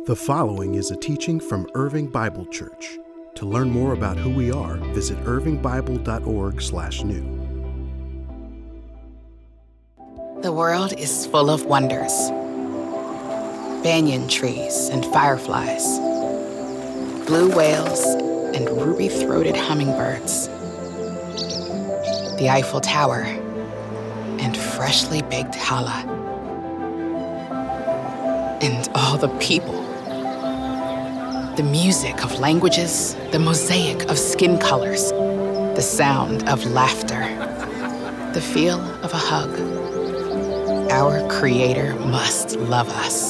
The following is a teaching from Irving Bible Church. To learn more about who we are, visit irvingbible.org/new. The world is full of wonders. Banyan trees and fireflies, blue whales and ruby-throated hummingbirds, the Eiffel Tower and freshly baked challah, and all the people. The music of languages, the mosaic of skin colors, the sound of laughter, the feel of a hug. Our Creator must love us.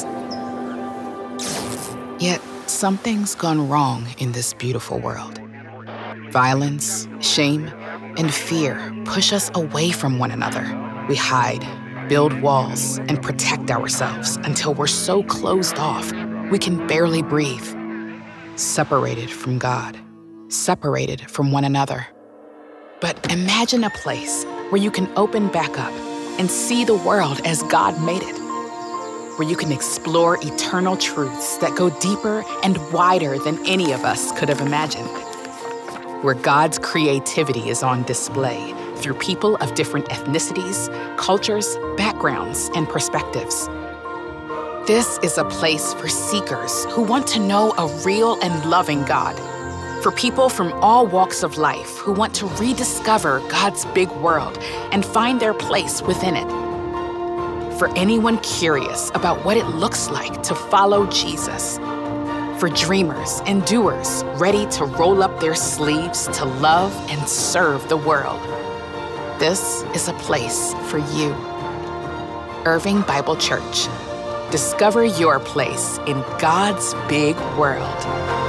Yet something's gone wrong in this beautiful world. Violence, shame, and fear push us away from one another. We hide, build walls, and protect ourselves until we're so closed off we can barely breathe. Separated from God, separated from one another. But imagine a place where you can open back up and see the world as God made it, where you can explore eternal truths that go deeper and wider than any of us could have imagined, where God's creativity is on display through people of different ethnicities, cultures, backgrounds, and perspectives. This is a place for seekers who want to know a real and loving God, for people from all walks of life who want to rediscover God's big world and find their place within it, for anyone curious about what it looks like to follow Jesus, for dreamers and doers ready to roll up their sleeves to love and serve the world. This is a place for you. Irving Bible Church. Discover your place in God's big world.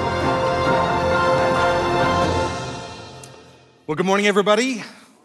Well, good morning, everybody.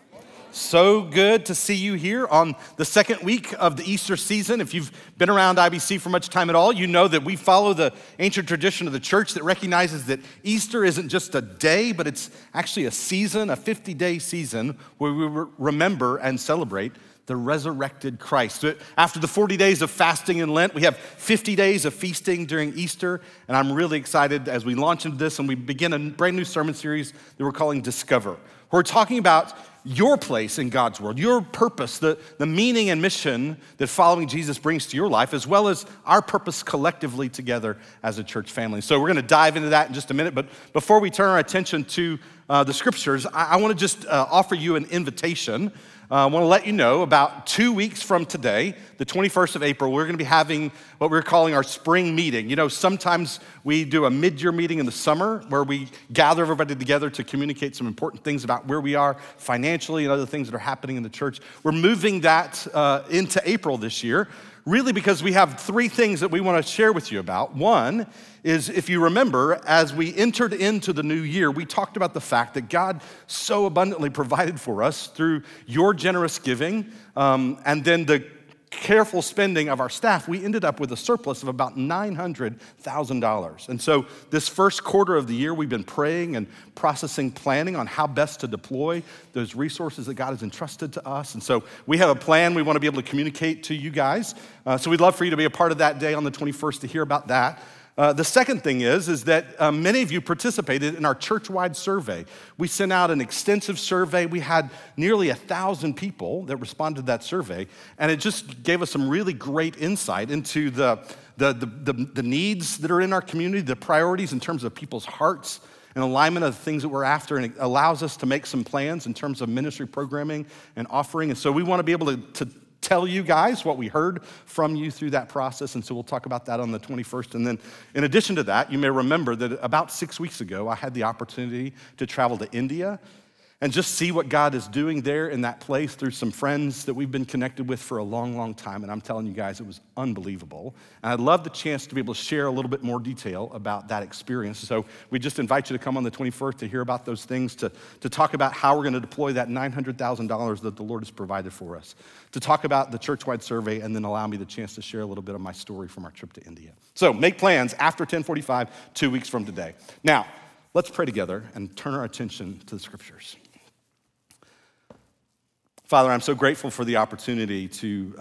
So good to see you here on the second week of the Easter season. If you've been around IBC for much time at all, you know that we follow the ancient tradition of the church that recognizes that Easter isn't just a day, but it's actually a season, a 50-day season where we remember and celebrate the resurrected Christ. After the 40 days of fasting in Lent, we have 50 days of feasting during Easter, and I'm really excited as we launch into this and we begin a brand new sermon series that we're calling Discover. We're talking about your place in God's world, your purpose, the meaning and mission that following Jesus brings to your life, as well as our purpose collectively together as a church family. So we're gonna dive into that in just a minute, but before we turn our attention to the scriptures, I wanna just offer you an invitation. I want to let you know about 2 weeks from today, the 21st of April, we're going to be having what we're calling our spring meeting. You know, sometimes we do a mid-year meeting in the summer where we gather everybody together to communicate some important things about where we are financially and other things that are happening in the church. We're moving that into April this year, really because we have three things that we want to share with you about. One is, if you remember, as we entered into the new year, we talked about the fact that God so abundantly provided for us through your generous giving and then the careful spending of our staff. We ended up with a surplus of about $900,000. And so this first quarter of the year, we've been praying and planning on how best to deploy those resources that God has entrusted to us. And so we have a plan we want to be able to communicate to you guys. So we'd love for you to be a part of that day on the 21st to hear about that. The second thing is that many of you participated in our church-wide survey. We sent out an extensive survey. We had nearly 1,000 people that responded to that survey, and it just gave us some really great insight into the needs that are in our community, the priorities in terms of people's hearts and alignment of the things that we're after, and it allows us to make some plans in terms of ministry programming and offering. And so we want to be able to tell you guys what we heard from you through that process, and so we'll talk about that on the 21st. And then in addition to that, you may remember that about 6 weeks ago, I had the opportunity to travel to India and just see what God is doing there in that place through some friends that we've been connected with for a long, long time. And I'm telling you guys, it was unbelievable. And I'd love the chance to be able to share a little bit more detail about that experience. So we just invite you to come on the 21st to hear about those things, to talk about how we're gonna deploy that $900,000 that the Lord has provided for us, to talk about the church-wide survey, and then allow me the chance to share a little bit of my story from our trip to India. So make plans after 10:45, 2 weeks from today. Now, let's pray together and turn our attention to the scriptures. Father, I'm so grateful for the opportunity to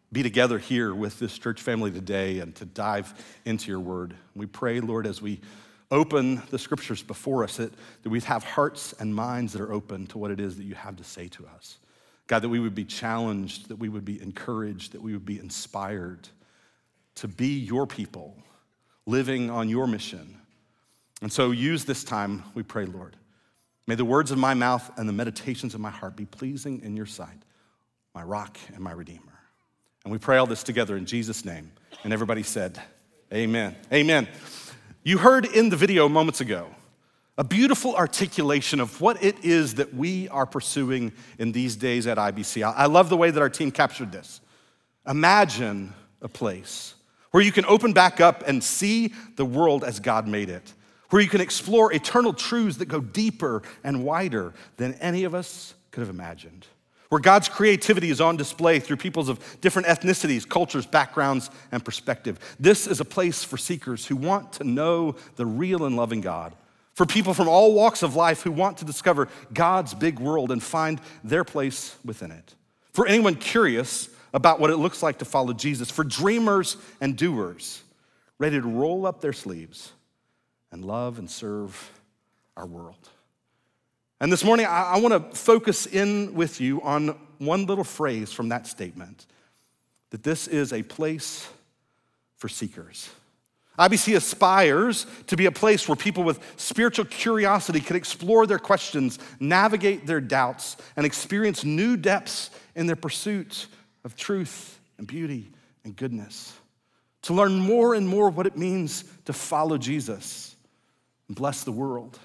be together here with this church family today and to dive into your word. We pray, Lord, as we open the scriptures before us, that we have hearts and minds that are open to what it is that you have to say to us. God, that we would be challenged, that we would be encouraged, that we would be inspired to be your people, living on your mission. And so use this time, we pray, Lord. May the words of my mouth and the meditations of my heart be pleasing in your sight, my rock and my redeemer. And we pray all this together in Jesus' name. And everybody said, amen. Amen. You heard in the video moments ago a beautiful articulation of what it is that we are pursuing in these days at IBC. I love the way that our team captured this. Imagine a place where you can open back up and see the world as God made it, where you can explore eternal truths that go deeper and wider than any of us could have imagined, where God's creativity is on display through peoples of different ethnicities, cultures, backgrounds, and perspective. This is a place for seekers who want to know the real and loving God, for people from all walks of life who want to discover God's big world and find their place within it, for anyone curious about what it looks like to follow Jesus, for dreamers and doers ready to roll up their sleeves and love and serve our world. And this morning, I want to focus in with you on one little phrase from that statement, that this is a place for seekers. IBC aspires to be a place where people with spiritual curiosity can explore their questions, navigate their doubts, and experience new depths in their pursuit of truth and beauty and goodness. To learn more and more what it means to follow Jesus and bless the world.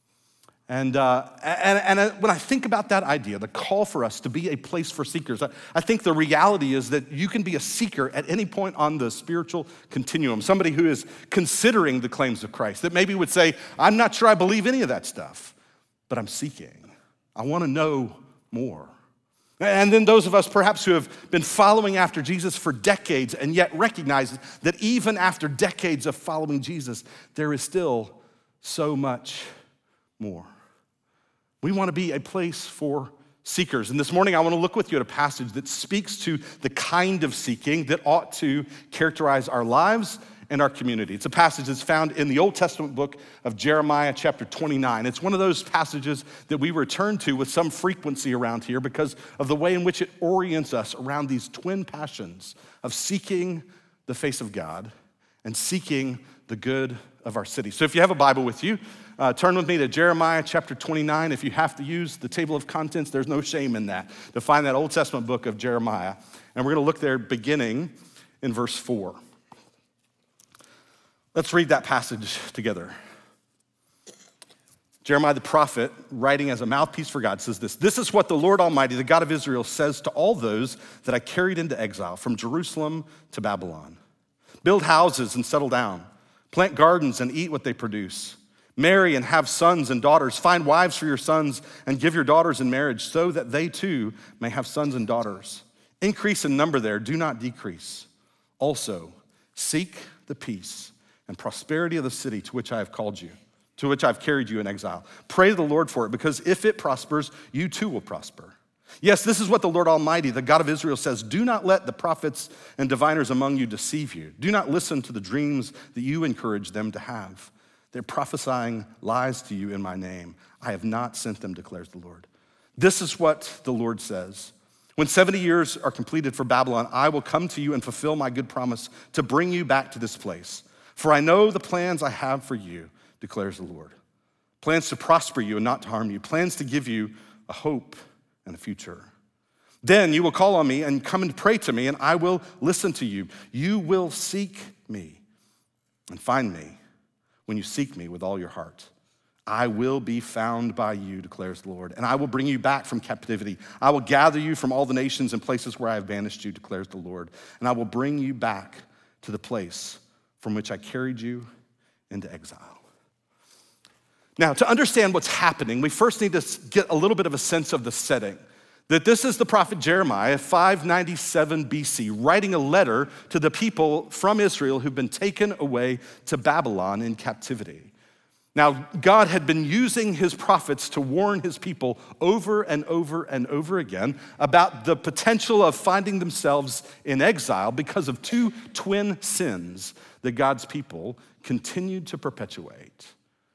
And when I think about that idea, the call for us to be a place for seekers, I think the reality is that you can be a seeker at any point on the spiritual continuum, somebody who is considering the claims of Christ, that maybe would say, I'm not sure I believe any of that stuff, but I'm seeking. I want to know more. And then those of us perhaps who have been following after Jesus for decades and yet recognize that even after decades of following Jesus, there is still so much more. We want to be a place for seekers. And this morning, I want to look with you at a passage that speaks to the kind of seeking that ought to characterize our lives and our community. It's a passage that's found in the Old Testament book of Jeremiah, chapter 29. It's one of those passages that we return to with some frequency around here because of the way in which it orients us around these twin passions of seeking the face of God and seeking the good of our city. So if you have a Bible with you, turn with me to Jeremiah chapter 29. If you have to use the table of contents, there's no shame in that, to find that Old Testament book of Jeremiah. And we're going to look there beginning in verse 4. Let's read that passage together. Jeremiah the prophet, writing as a mouthpiece for God, says this: "This is what the Lord Almighty, the God of Israel, says to all those that I carried into exile from Jerusalem to Babylon. Build houses and settle down. Plant gardens and eat what they produce. Marry and have sons and daughters. Find wives for your sons and give your daughters in marriage so that they too may have sons and daughters. Increase in number there, do not decrease. Also, seek the peace and prosperity of the city to which I have called you, to which I've carried you in exile. Pray to the Lord for it, because if it prospers, you too will prosper. Yes, this is what the Lord Almighty, the God of Israel, says: do not let the prophets and diviners among you deceive you. Do not listen to the dreams that you encourage them to have. They're prophesying lies to you in my name. I have not sent them, declares the Lord. This is what the Lord says: when 70 years are completed for Babylon, I will come to you and fulfill my good promise to bring you back to this place. For I know the plans I have for you, declares the Lord. Plans to prosper you and not to harm you. Plans to give you a hope and a future. Then you will call on me and come and pray to me, and I will listen to you. You will seek me and find me when you seek me with all your heart. I will be found by you, declares the Lord, and I will bring you back from captivity. I will gather you from all the nations and places where I have banished you, declares the Lord, and I will bring you back to the place from which I carried you into exile. Now, to understand what's happening, we first need to get a little bit of a sense of the setting. That this is the prophet Jeremiah, 597 BC, writing a letter to the people from Israel who've been taken away to Babylon in captivity. Now, God had been using his prophets to warn his people over and over and over again about the potential of finding themselves in exile because of two twin sins that God's people continued to perpetuate: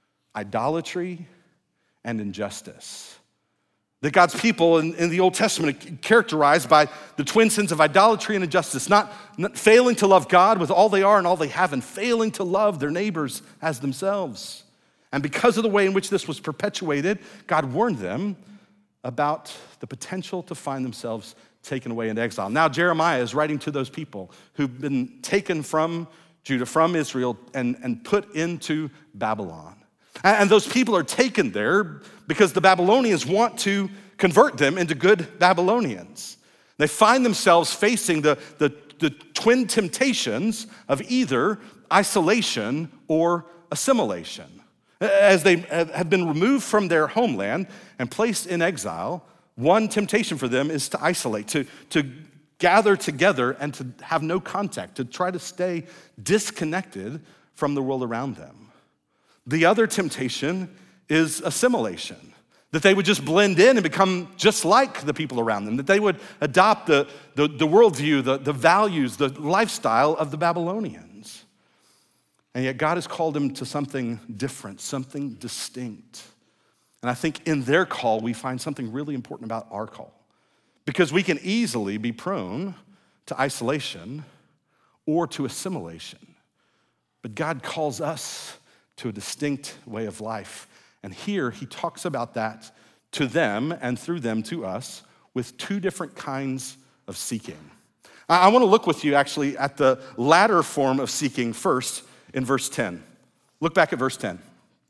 idolatry and injustice. That God's people in the Old Testament are characterized by the twin sins of idolatry and injustice, not failing to love God with all they are and all they have, and failing to love their neighbors as themselves. And because of the way in which this was perpetuated, God warned them about the potential to find themselves taken away into exile. Now, Jeremiah is writing to those people who've been taken from Judah, from Israel, and put into Babylon. And those people are taken there because the Babylonians want to convert them into good Babylonians. They find themselves facing the twin temptations of either isolation or assimilation. As they have been removed from their homeland and placed in exile, one temptation for them is to isolate, to gather together and to have no contact, to try to stay disconnected from the world around them. The other temptation is assimilation, that they would just blend in and become just like the people around them, that they would adopt the worldview, the values, the lifestyle of the Babylonians. And yet God has called them to something different, something distinct. And I think in their call, we find something really important about our call, because we can easily be prone to isolation or to assimilation. But God calls us to a distinct way of life. And here he talks about that to them and through them to us with two different kinds of seeking. I want to look with you actually at the latter form of seeking first in verse 10. Look back at verse 10.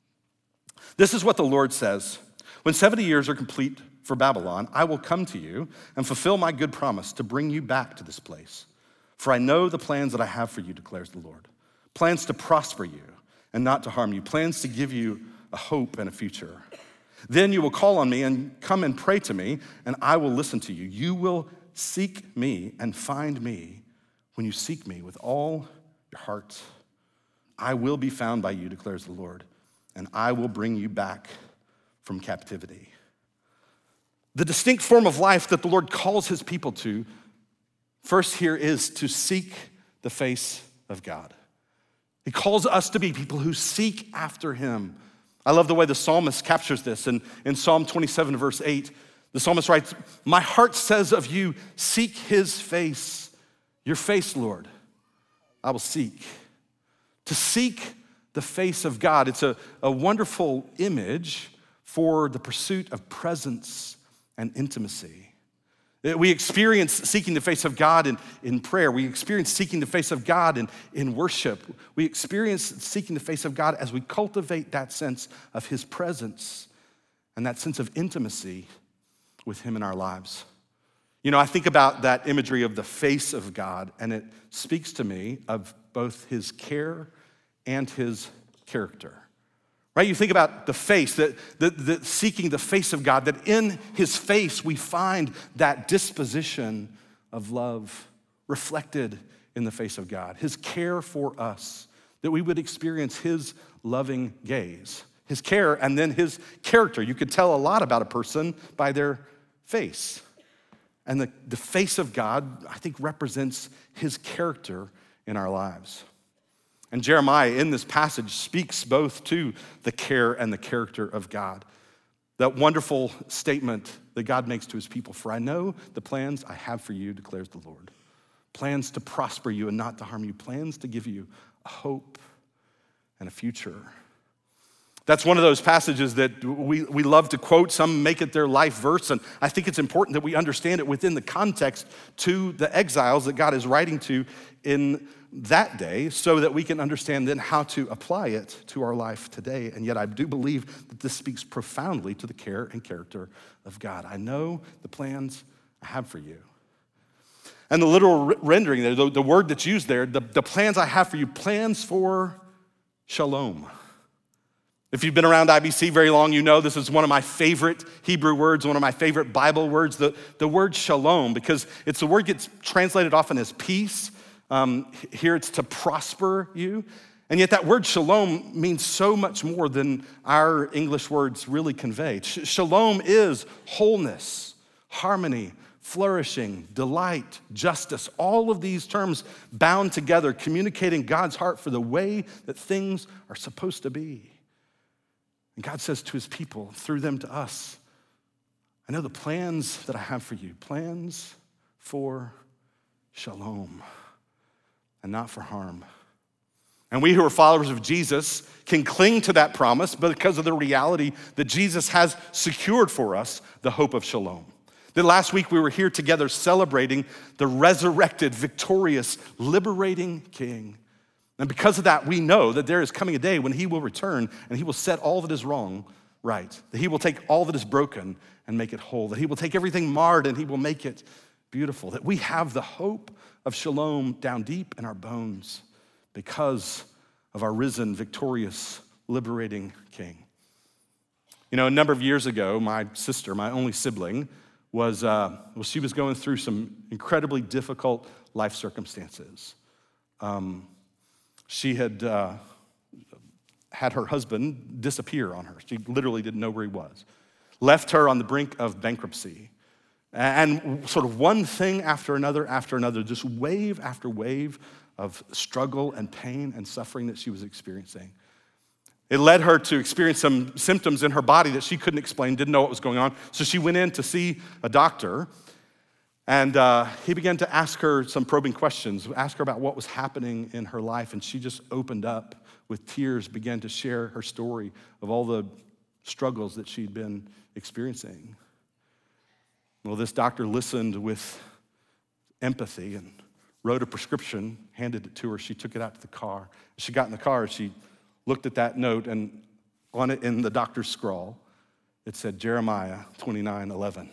This is what the Lord says: when 70 years are complete for Babylon, I will come to you and fulfill my good promise to bring you back to this place. For I know the plans that I have for you, declares the Lord. Plans to prosper you and not to harm you, plans to give you a hope and a future. Then you will call on me and come and pray to me, and I will listen to you. You will seek me and find me when you seek me with all your heart. I will be found by you, declares the Lord, and I will bring you back from captivity. The distinct form of life that the Lord calls his people to, first here, is to seek the face of God. He calls us to be people who seek after him. I love the way the psalmist captures this. In Psalm 27, verse 8, the psalmist writes, my heart says of you, seek his face. Your face, Lord, I will seek. To seek the face of God, it's a wonderful image for the pursuit of presence and intimacy. We experience seeking the face of God in prayer. We experience seeking the face of God in worship. We experience seeking the face of God as we cultivate that sense of his presence and that sense of intimacy with him in our lives. You know, I think about that imagery of the face of God, and it speaks to me of both his care and his character. Right? You think about the face, that seeking the face of God, that in his face we find that disposition of love reflected in the face of God. His care for us, that we would experience his loving gaze. His care and then his character. You could tell a lot about a person by their face. And the face of God, I think, represents his character in our lives. And Jeremiah, in this passage, speaks both to the care and the character of God. That wonderful statement that God makes to his people, for I know the plans I have for you, declares the Lord. Plans to prosper you and not to harm you. Plans to give you a hope and a future. That's one of those passages that we love to quote. Some make it their life verse, and I think it's important that we understand it within the context to the exiles that God is writing to in that day, so that we can understand then how to apply it to our life today. And yet I do believe that this speaks profoundly to the care and character of God. I know the plans I have for you. And the literal rendering there, the word that's used there, the plans I have for you, plans for shalom. If you've been around IBC very long, you know this is one of my favorite Hebrew words, one of my favorite Bible words, the word shalom, because it's the word gets translated often as peace. Here it's to prosper you. And yet that word shalom means so much more than our English words really convey. Shalom is wholeness, harmony, flourishing, delight, justice, all of these terms bound together, communicating God's heart for the way that things are supposed to be. And God says to his people, through them to us, I know the plans that I have for you, plans for shalom and not for harm. And we who are followers of Jesus can cling to that promise because of the reality that Jesus has secured for us the hope of shalom. That last week we were here together celebrating the resurrected, victorious, liberating King. And because of that, we know that there is coming a day when he will return and he will set all that is wrong right. That he will take all that is broken and make it whole. That he will take everything marred and he will make it beautiful. That we have the hope of shalom down deep in our bones because of our risen, victorious, liberating King. You know, a number of years ago, my sister, my only sibling, she was going through some incredibly difficult life circumstances. She had had her husband disappear on her. She literally didn't know where he was. Left her on the brink of bankruptcy. And sort of one thing after another, just wave after wave of struggle and pain and suffering that she was experiencing. It led her to experience some symptoms in her body that she couldn't explain, didn't know what was going on. So she went in to see a doctor, and he began to ask her some probing questions, ask her about what was happening in her life, and she just opened up with tears, began to share her story of all the struggles that she'd been experiencing. Well, this doctor listened with empathy and wrote a prescription, handed it to her. She took it out to the car. She got in the car, she looked at that note, and on it in the doctor's scrawl, it said Jeremiah 29:11.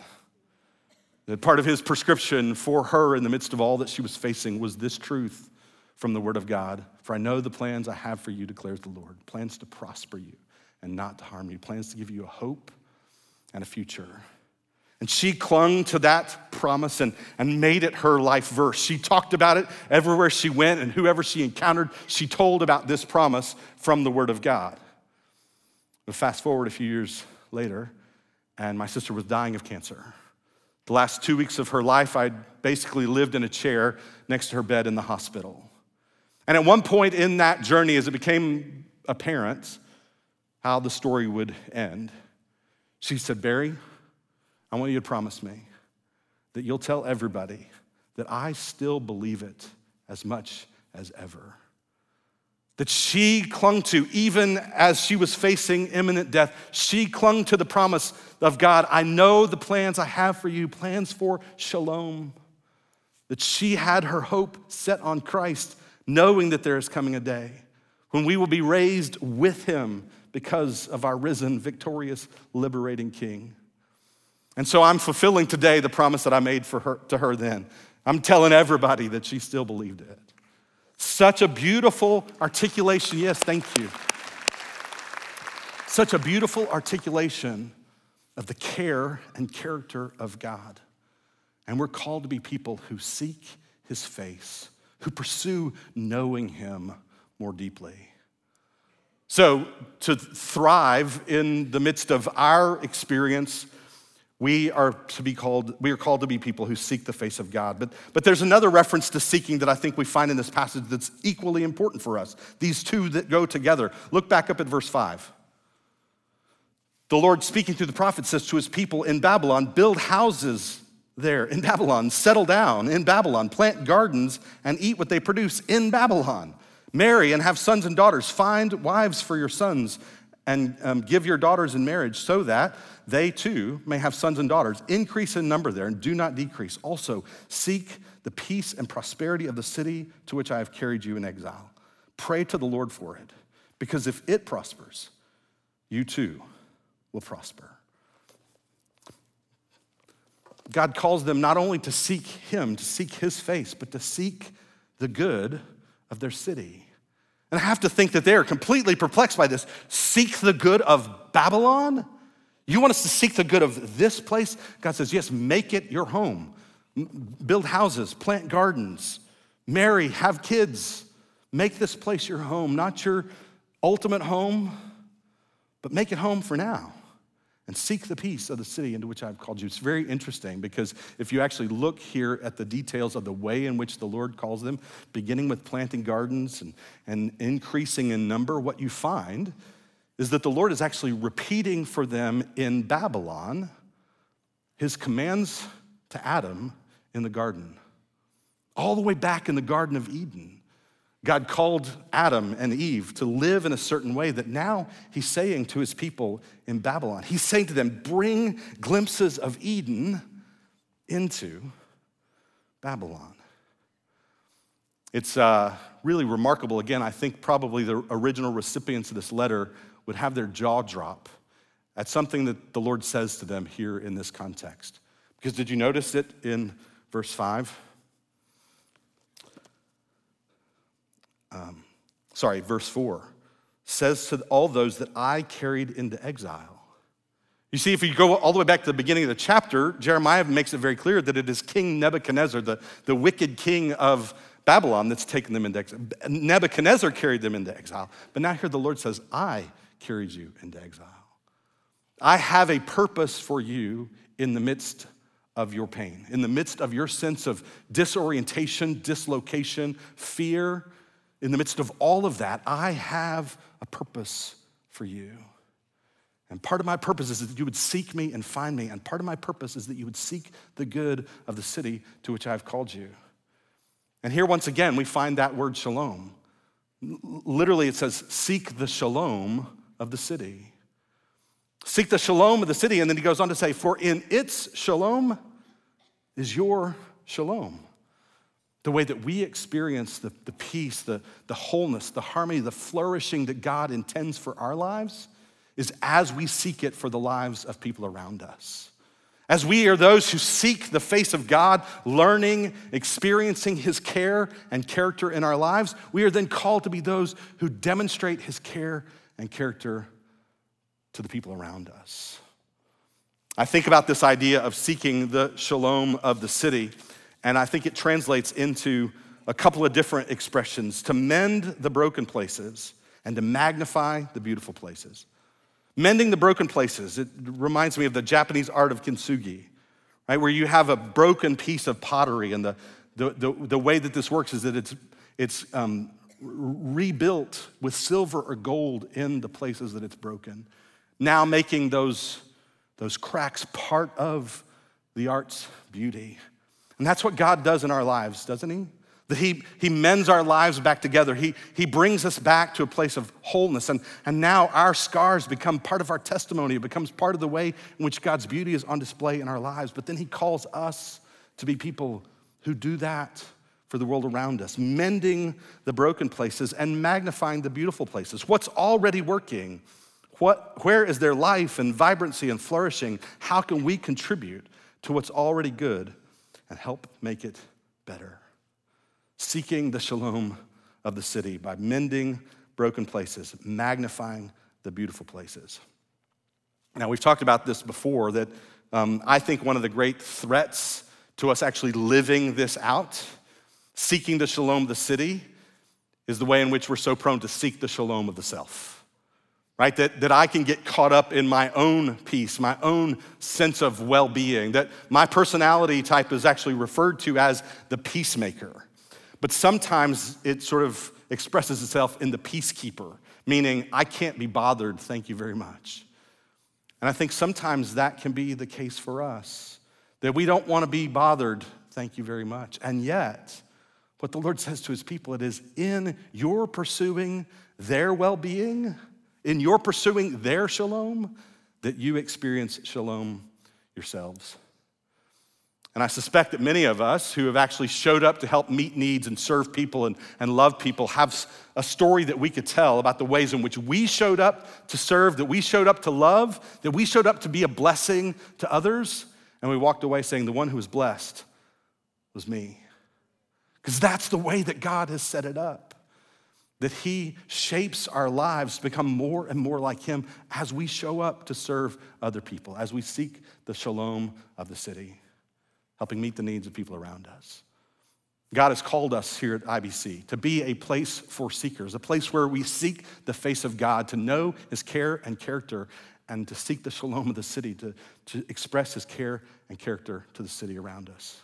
That part of his prescription for her in the midst of all that she was facing was this truth from the Word of God. For I know the plans I have for you, declares the Lord. Plans to prosper you and not to harm you. Plans to give you a hope and a future. And she clung to that promise and made it her life verse. She talked about it everywhere she went, and whoever she encountered, she told about this promise from the Word of God. But fast forward a few years later, and my sister was dying of cancer. The last 2 weeks of her life, I'd basically lived in a chair next to her bed in the hospital. And at one point in that journey, as it became apparent how the story would end, she said, Barry, I want you to promise me that you'll tell everybody that I still believe it as much as ever. That she clung to, even as she was facing imminent death, she clung to the promise of God. I know the plans I have for you, plans for shalom. That she had her hope set on Christ, knowing that there is coming a day when we will be raised with him because of our risen, victorious, liberating King. And so I'm fulfilling today the promise that I made to her then. I'm telling everybody that she still believed it. Such a beautiful articulation. Yes, thank you. Such a beautiful articulation of the care and character of God. And we're called to be people who seek his face, who pursue knowing him more deeply. So to thrive in the midst of our experience, we are called to be people who seek the face of God. But there's another reference to seeking that I think we find in this passage that's equally important for us. These two that go together. Look back up at verse 5. The Lord, speaking through the prophet, says to his people in Babylon, build houses there in Babylon, settle down in Babylon, plant gardens and eat what they produce in Babylon. Marry and have sons and daughters. Find wives for your sons and give your daughters in marriage so that they too may have sons and daughters. Increase in number there and do not decrease. Also, seek the peace and prosperity of the city to which I have carried you in exile. Pray to the Lord for it, because if it prospers, you too will prosper. God calls them not only to seek him, to seek his face, but to seek the good of their city. And I have to think that they are completely perplexed by this. Seek the good of Babylon? You want us to seek the good of this place? God says, yes, make it your home. Build houses, plant gardens, marry, have kids, Make this place your home, not your ultimate home, but make it home for now. And seek the peace of the city into which I've called you. It's very interesting because if you actually look here at the details of the way in which the Lord calls them, beginning with planting gardens and increasing in number, what you find is that the Lord is actually repeating for them in Babylon his commands to Adam in the garden. All the way back in the Garden of Eden, God called Adam and Eve to live in a certain way that now he's saying to his people in Babylon. He's saying to them, bring glimpses of Eden into Babylon. It's really remarkable. Again, I think probably the original recipients of this letter would have their jaw drop at something that the Lord says to them here in this context. Because did you notice it in verse 5? Verse 4 says to all those that I carried into exile. You see, if you go all the way back to the beginning of the chapter, Jeremiah makes it very clear that it is King Nebuchadnezzar, the wicked king of Babylon, that's taken them into exile. Nebuchadnezzar carried them into exile. But now here the Lord says, I carried you into exile. I have a purpose for you in the midst of your pain, in the midst of your sense of disorientation, dislocation, fear. In the midst of all of that, I have a purpose for you. And part of my purpose is that you would seek me and find me. And part of my purpose is that you would seek the good of the city to which I have called you. And here, once again, we find that word shalom. Literally, it says, seek the shalom of the city. Seek the shalom of the city. And then he goes on to say, for in its shalom is your shalom. The way that we experience the peace, the wholeness, the harmony, the flourishing that God intends for our lives is as we seek it for the lives of people around us. As we are those who seek the face of God, learning, experiencing his care and character in our lives, we are then called to be those who demonstrate his care and character to the people around us. I think about this idea of seeking the shalom of the city, and I think it translates into a couple of different expressions: to mend the broken places and to magnify the beautiful places. Mending the broken places, it reminds me of the Japanese art of kintsugi, right? Where you have a broken piece of pottery, and the way that this works is that it's rebuilt with silver or gold in the places that it's broken, now making those cracks part of the art's beauty. And that's what God does in our lives, doesn't he? That he mends our lives back together. He brings us back to a place of wholeness. And now our scars become part of our testimony. It becomes part of the way in which God's beauty is on display in our lives. But then he calls us to be people who do that for the world around us, mending the broken places and magnifying the beautiful places. What's already working? Where is there life and vibrancy and flourishing? How can we contribute to what's already good and help make it better? Seeking the shalom of the city by mending broken places, magnifying the beautiful places. Now, we've talked about this before, that I think one of the great threats to us actually living this out, seeking the shalom of the city, is the way in which we're so prone to seek the shalom of the self. Right, that I can get caught up in my own peace, my own sense of well-being, that my personality type is actually referred to as the peacemaker. But sometimes it sort of expresses itself in the peacekeeper, meaning I can't be bothered, thank you very much. And I think sometimes that can be the case for us, that we don't want to be bothered, thank you very much. And yet, what the Lord says to his people, it is in your pursuing their well-being, in your pursuing their shalom, that you experience shalom yourselves. And I suspect that many of us who have actually showed up to help meet needs and serve people and love people have a story that we could tell about the ways in which we showed up to serve, that we showed up to love, that we showed up to be a blessing to others, and we walked away saying, the one who was blessed was me. Because that's the way that God has set it up. That he shapes our lives to become more and more like him as we show up to serve other people, as we seek the shalom of the city, helping meet the needs of people around us. God has called us here at IBC to be a place for seekers, a place where we seek the face of God, to know his care and character, and to seek the shalom of the city, to express his care and character to the city around us.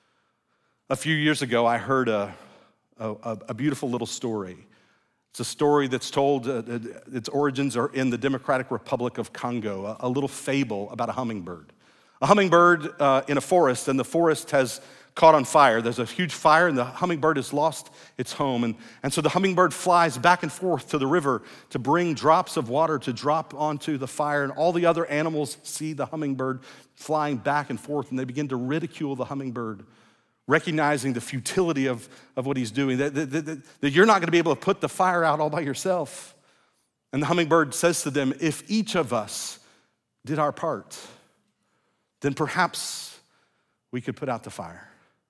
A few years ago, I heard a beautiful little story. It's a story that's told, its origins are in the Democratic Republic of Congo, a little fable about a hummingbird. A hummingbird in a forest, and the forest has caught on fire. There's a huge fire, and the hummingbird has lost its home. And so the hummingbird flies back and forth to the river to bring drops of water to drop onto the fire, and all the other animals see the hummingbird flying back and forth, and they begin to ridicule the hummingbird, recognizing the futility of what he's doing, that you're not gonna be able to put the fire out all by yourself. And the hummingbird says to them, if each of us did our part, then perhaps we could put out the fire.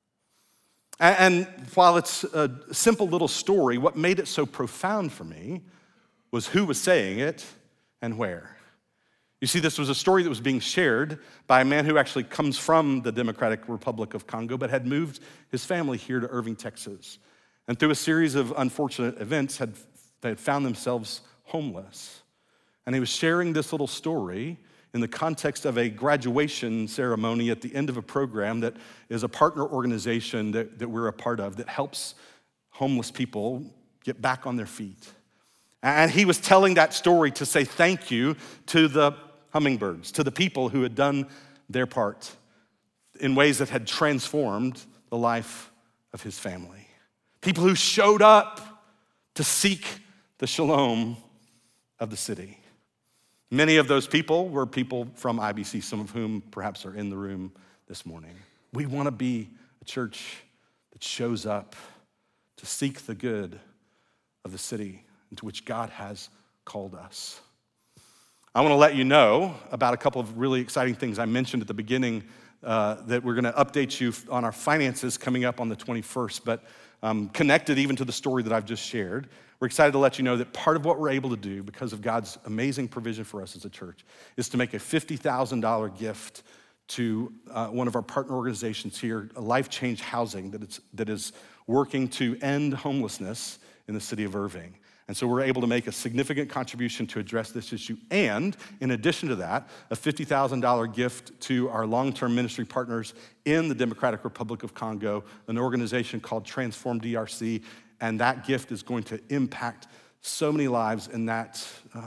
And while it's a simple little story, what made it so profound for me was who was saying it and where. You see, this was a story that was being shared by a man who actually comes from the Democratic Republic of Congo, but had moved his family here to Irving, Texas. And through a series of unfortunate events, they had found themselves homeless. And he was sharing this little story in the context of a graduation ceremony at the end of a program that is a partner organization that we're a part of that helps homeless people get back on their feet. And he was telling that story to say thank you to the hummingbirds, to the people who had done their part in ways that had transformed the life of his family. People who showed up to seek the shalom of the city. Many of those people were people from IBC, some of whom perhaps are in the room this morning. We want to be a church that shows up to seek the good of the city into which God has called us. I want to let you know about a couple of really exciting things I mentioned at the beginning that we're going to update you on our finances coming up on the 21st, but connected even to the story that I've just shared. We're excited to let you know that part of what we're able to do because of God's amazing provision for us as a church is to make a $50,000 gift to one of our partner organizations here, Life Change Housing, that is working to end homelessness in the city of Irving. And so we're able to make a significant contribution to address this issue. And in addition to that, a $50,000 gift to our long-term ministry partners in the Democratic Republic of Congo, an organization called Transform DRC. And that gift is going to impact so many lives in that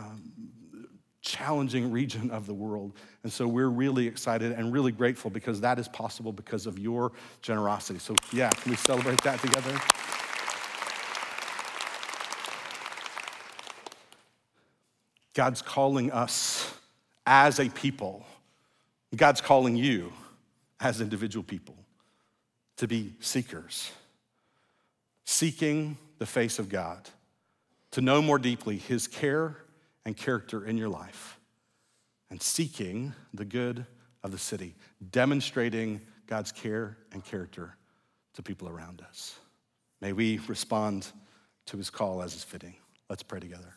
challenging region of the world. And so we're really excited and really grateful because that is possible because of your generosity. So yeah, can we celebrate that together? God's calling us as a people. God's calling you as individual people to be seekers, seeking the face of God, to know more deeply his care and character in your life, and seeking the good of the city, demonstrating God's care and character to people around us. May we respond to his call as is fitting. Let's pray together.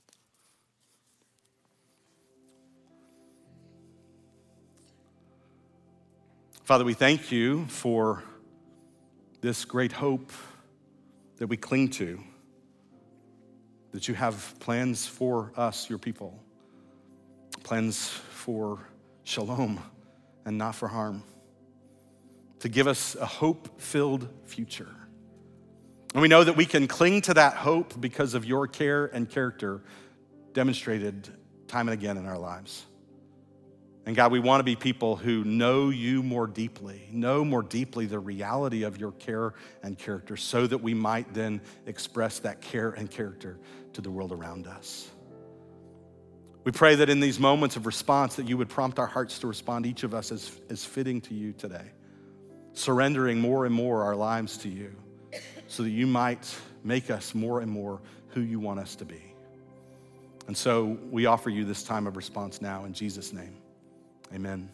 Father, we thank you for this great hope that we cling to, that you have plans for us, your people, plans for shalom and not for harm, to give us a hope-filled future. And we know that we can cling to that hope because of your care and character demonstrated time and again in our lives. And God, we want to be people who know you more deeply the reality of your care and character so that we might then express that care and character to the world around us. We pray that in these moments of response that you would prompt our hearts to respond, each of us as fitting to you today, surrendering more and more our lives to you so that you might make us more and more who you want us to be. And so we offer you this time of response now in Jesus' name. Amen.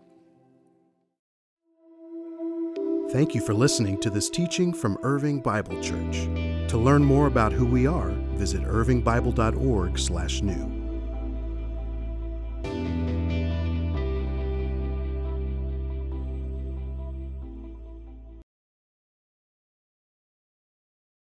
Thank you for listening to this teaching from Irving Bible Church. To learn more about who we are, visit irvingbible.org/new.